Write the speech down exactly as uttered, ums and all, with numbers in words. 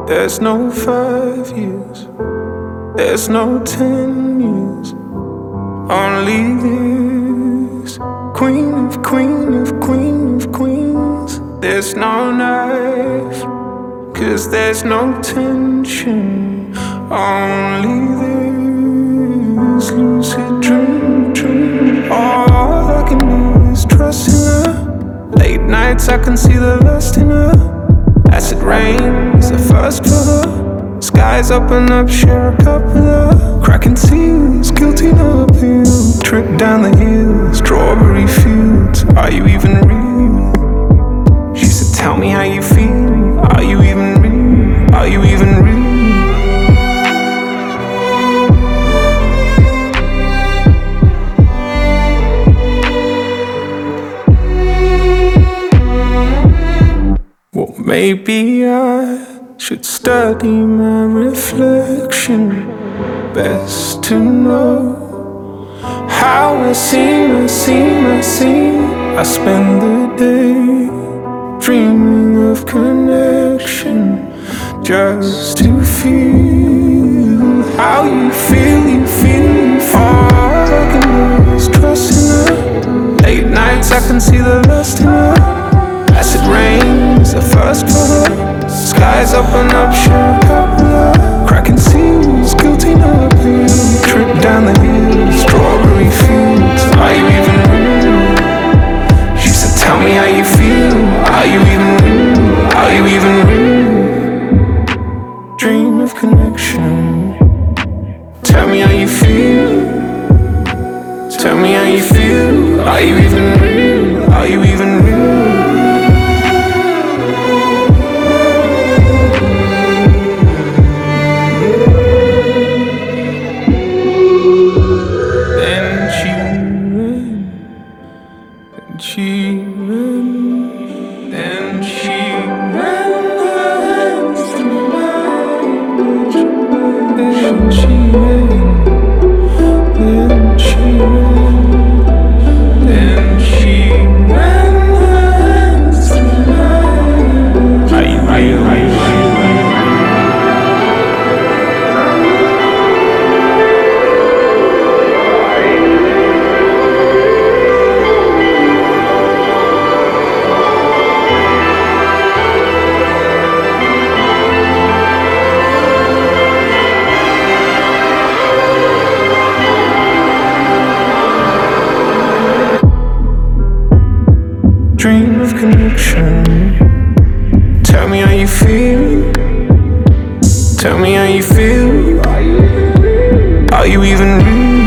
There's no five years, there's no ten years, only this. Queen of queen of queen of queens. There's no knife, cause there's no tension, only this lucid dream, dream. All I can do is trust in her. Late nights I can see the lust in her. Acid rain is the first for her. Skies open up, share a cup with her. Cracking seals, guilty no appeal. Trip down the hill, strawberry fields. Are you even real? She said, tell me how you feel. Are you even real? Are you even real? Well, maybe I should study my reflection. Best to know how I seem, I seem, I seem. I spend the day dreaming of connection, just to feel how you feel, you feel, you feel. All I can do is trust in her. Late nights I can see the lust in her. Acid rain is the first for her. Skies open up, share a cup with her. Cracking seals, guilty no appeal. Trip down the hill, strawberry fields. Are you even real? She said, tell me how you feel. Are you even real? Are you even real? Dream of connection. Tell me how you feel. Tell me how you feel. Are you even real? Are you even real? She ran, then she ran her hands through mine. Then she ran, then she ran, then she ran her hands through mine. Are you, are you, are you, are you? Dream of connection. Tell me how you feel. Tell me how you feel. Are you even real?